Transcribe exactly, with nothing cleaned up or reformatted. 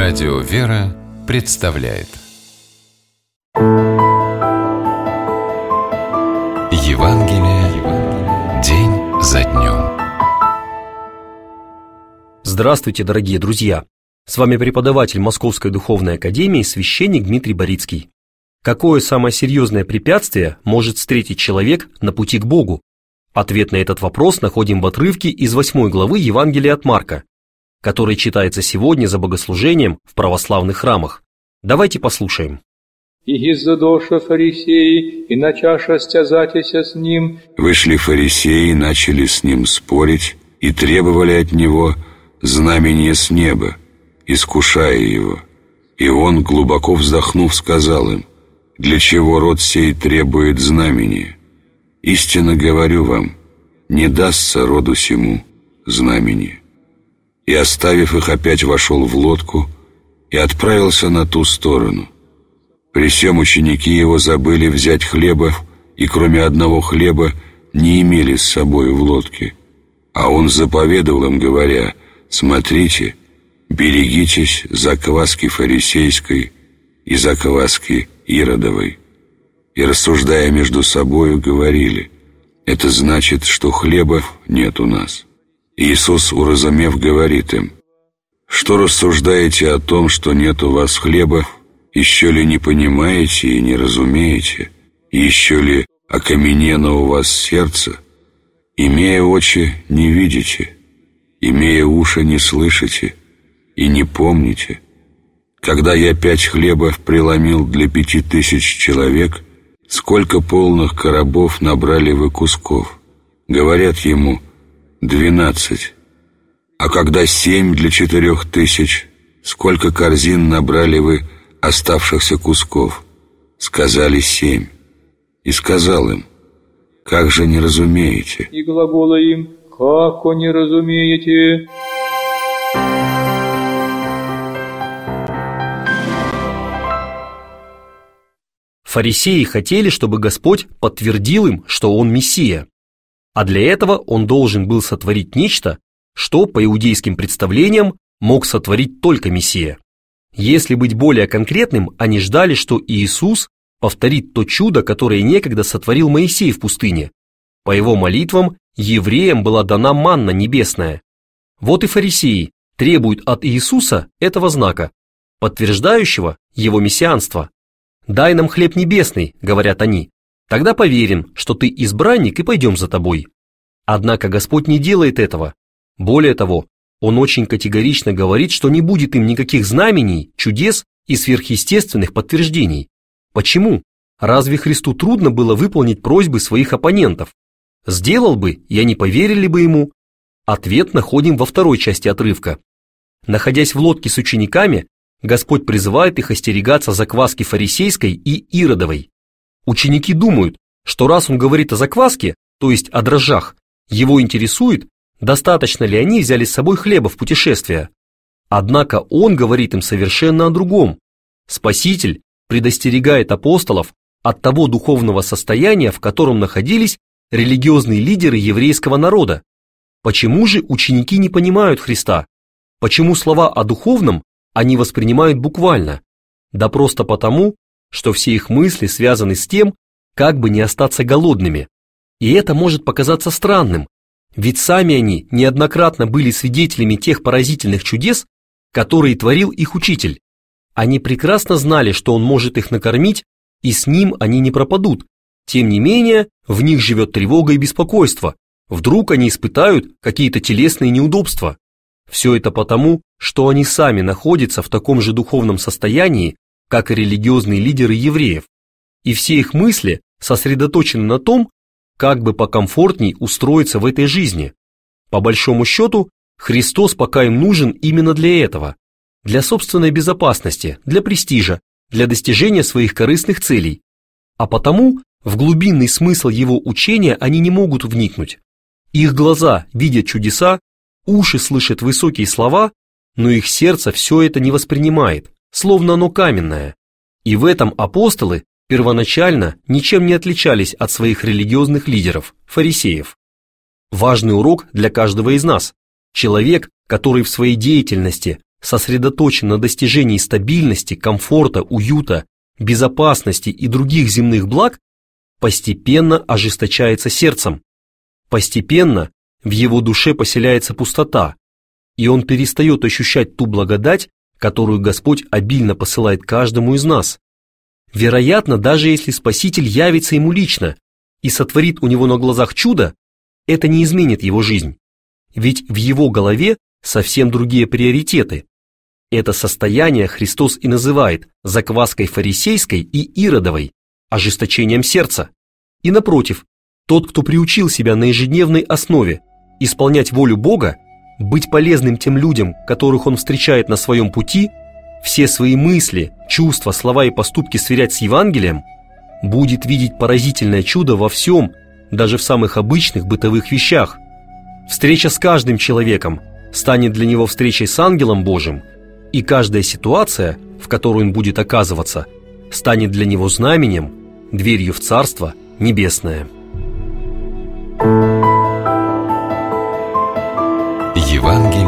Радио «Вера» представляет Евангелие день за днем. Здравствуйте, дорогие друзья! С вами преподаватель Московской Духовной Академии, священник Дмитрий Борицкий. Какое самое серьезное препятствие может встретить человек на пути к Богу? Ответ на этот вопрос находим в отрывке из восьмой главы Евангелия от Марка, который читается сегодня за богослужением в православных храмах. Давайте послушаем. «И иззадоша фарисеи, и начаша стязатися с ним». Вышли фарисеи, начали с ним спорить и требовали от него знамения с неба, искушая его. И он, глубоко вздохнув, сказал им: «Для чего род сей требует знамения? Истинно говорю вам, не дастся роду сему знамение». И, оставив их, опять вошел в лодку и отправился на ту сторону. При сем ученики его забыли взять хлеба, и кроме одного хлеба не имели с собой в лодке. А он заповедовал им, говоря: «Смотрите, берегитесь закваски фарисейской и закваски Иродовой». И, рассуждая между собою, говорили: «Это значит, что хлебов нет у нас». Иисус, уразумев, говорит им: «Что рассуждаете о том, что нет у вас хлебов? Еще ли не понимаете и не разумеете? Еще ли окаменено у вас сердце? Имея очи, не видите, имея уши, не слышите и не помните? Когда я пять хлебов преломил для пяти тысяч человек, сколько полных коробов набрали вы кусков?» Говорят ему: «Двенадцать». «А когда семь для четырех тысяч, сколько корзин набрали вы оставшихся кусков?» Сказали: «Семь». И сказал им: «Как же не разумеете?» И глагола им: «Како не разумеете?» Фарисеи хотели, чтобы Господь подтвердил им, что Он Мессия. А для этого Он должен был сотворить нечто, что, по иудейским представлениям, мог сотворить только Мессия. Если быть более конкретным, они ждали, что Иисус повторит то чудо, которое некогда сотворил Моисей в пустыне. По его молитвам евреям была дана манна небесная. Вот и фарисеи требуют от Иисуса этого знака, подтверждающего его мессианство. «Дай нам хлеб небесный», — говорят они, — «тогда поверим, что ты избранник, и пойдем за тобой». Однако Господь не делает этого. Более того, Он очень категорично говорит, что не будет им никаких знамений, чудес и сверхъестественных подтверждений. Почему? Разве Христу трудно было выполнить просьбы своих оппонентов? Сделал бы, и они поверили бы Ему. Ответ находим во второй части отрывка. Находясь в лодке с учениками, Господь призывает их остерегаться закваски фарисейской и Иродовой. Ученики думают, что раз Он говорит о закваске, то есть о дрожжах, его интересует, достаточно ли они взяли с собой хлеба в путешествие. Однако Он говорит им совершенно о другом. Спаситель предостерегает апостолов от того духовного состояния, в котором находились религиозные лидеры еврейского народа. Почему же ученики не понимают Христа? Почему слова о духовном они воспринимают буквально? Да просто потому, что все их мысли связаны с тем, как бы не остаться голодными. И это может показаться странным, ведь сами они неоднократно были свидетелями тех поразительных чудес, которые творил их учитель. Они прекрасно знали, что он может их накормить, и с ним они не пропадут. Тем не менее, в них живет тревога и беспокойство. Вдруг они испытают какие-то телесные неудобства. Все это потому, что они сами находятся в таком же духовном состоянии, как и религиозные лидеры евреев. И все их мысли сосредоточены на том, как бы покомфортней устроиться в этой жизни. По большому счету, Христос пока им нужен именно для этого. Для собственной безопасности, для престижа, для достижения своих корыстных целей. А потому в глубинный смысл Его учения они не могут вникнуть. Их глаза видят чудеса, уши слышат высокие слова, но их сердце все это не воспринимает, словно оно каменное. И в этом апостолы первоначально ничем не отличались от своих религиозных лидеров, фарисеев. Важный урок для каждого из нас. Человек, который в своей деятельности сосредоточен на достижении стабильности, комфорта, уюта, безопасности и других земных благ, постепенно ожесточается сердцем. Постепенно в его душе поселяется пустота, и он перестает ощущать ту благодать, которую Господь обильно посылает каждому из нас. Вероятно, даже если Спаситель явится ему лично и сотворит у него на глазах чудо, это не изменит его жизнь. Ведь в его голове совсем другие приоритеты. Это состояние Христос и называет закваской фарисейской и иродовой, ожесточением сердца. И напротив, тот, кто приучил себя на ежедневной основе исполнять волю Бога, быть полезным тем людям, которых он встречает на своем пути, все свои мысли, чувства, слова и поступки сверять с Евангелием, будет видеть поразительное чудо во всем, даже в самых обычных бытовых вещах. Встреча с каждым человеком станет для него встречей с ангелом Божьим, и каждая ситуация, в которой он будет оказываться, станет для него знаменем, дверью в Царство Небесное. Евангелие